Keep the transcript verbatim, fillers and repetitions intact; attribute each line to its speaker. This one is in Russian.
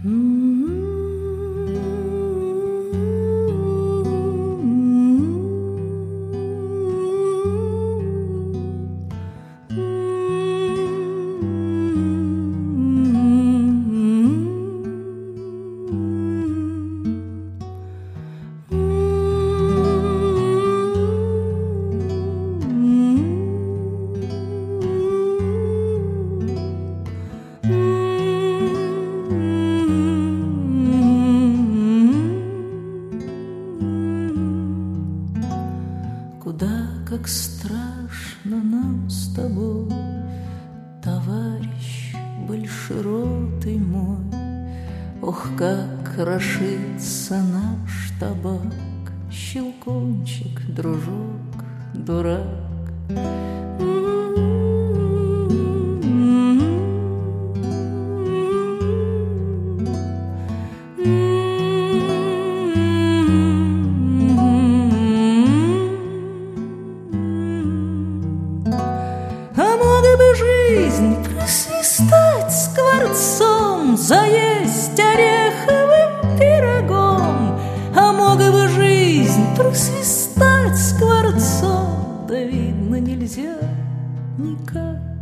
Speaker 1: Куда как страшно нам с тобой, товарищ большеротый мой. Ох, как крошится наш табак, щелкунчик, дружок, дурак.
Speaker 2: Жизнь просвистать скворцом, заесть ореховым пирогом. А мог бы жизнь просвистать скворцом, да видно нельзя никак.